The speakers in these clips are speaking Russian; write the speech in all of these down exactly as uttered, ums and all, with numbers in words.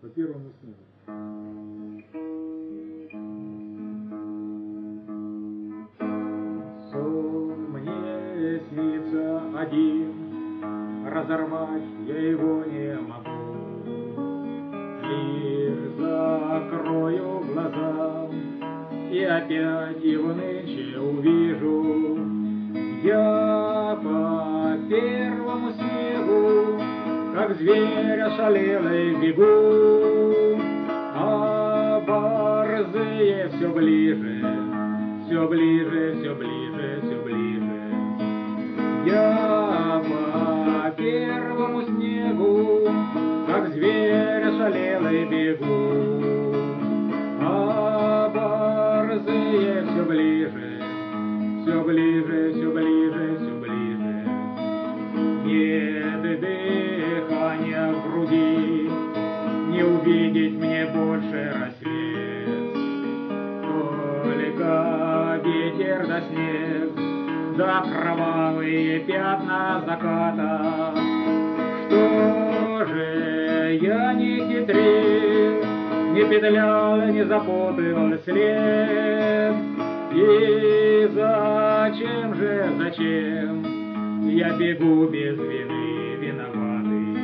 по первому снегу. Сон мне снится один, разорвать я его не могу. Лишь закрою глаза, и опять его нынче увижу. Я по первому снегу, как зверь ошалелый, бегу, а борзые все ближе, все ближе, все ближе, все ближе. Я по первому снегу, как зверь ошалелый, бегу, а борзые все ближе, все ближе, все ближе, все ближе. Нет дыхания в груди, не увидеть мне больше рассвет. Только ветер да снег, да кровавые пятна заката. Что же я не хитрил, не петлял, не запутывал след? И зачем же, зачем я бегу без вины виноватый?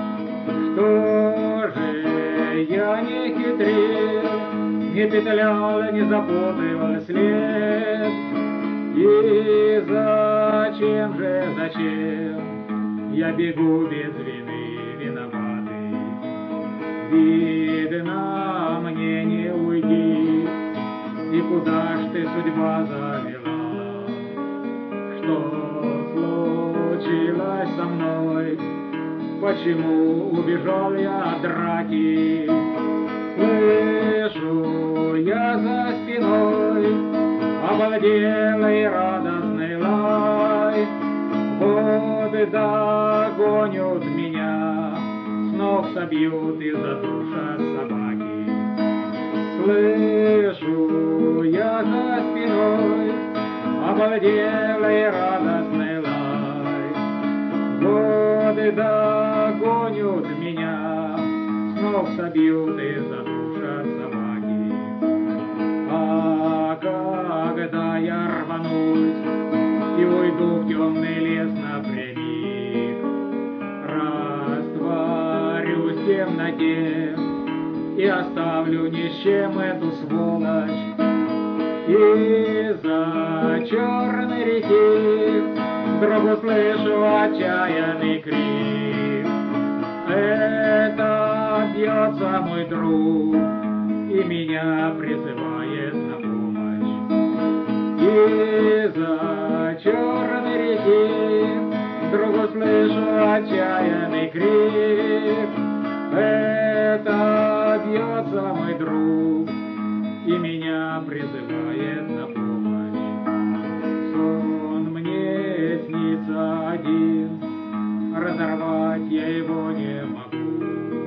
Что же я не хитрил, не петлял, не запутывал след? И зачем же, зачем я бегу без вины виноватый? Видно, мне не уйти, и куда ж ты, судьба, завела? Что случилось со мной? Почему убежал я от драки? Слышу я за спиной обалделый радостный лай. Вот догонят меня, с ног собьют и задушат собаки. Слышу я за спиной обалделый радостный лай. Вот догонят меня, с ног собьют и задушат собаки. А когда я рванусь и уйду в темный лес напрямик, растворюсь в темноте и оставлю ни с чем эту сволочь. Из-за черной реки вдруг услышу отчаянный крик. Это бьется мой друг и меня призывает на помощь. Из-за черной реки вдруг услышу отчаянный крик. Это бьется мой друг и меня призывает на помощь. Сон мне снится один, разорвать я его не могу.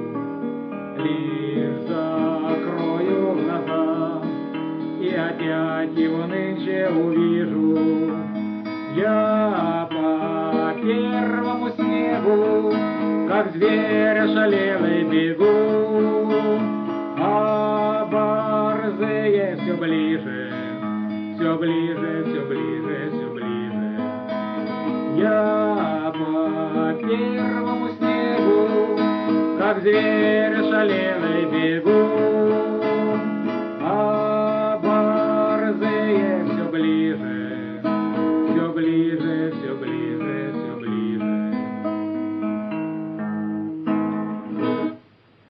Лишь закрою глаза, и опять его нынче увижу. Я по первому снегу, как зверь ошалелый, бегу, а борзые все ближе, все ближе, все ближе, все ближе. Я по первому снегу, как зверь ошалелый, бегу,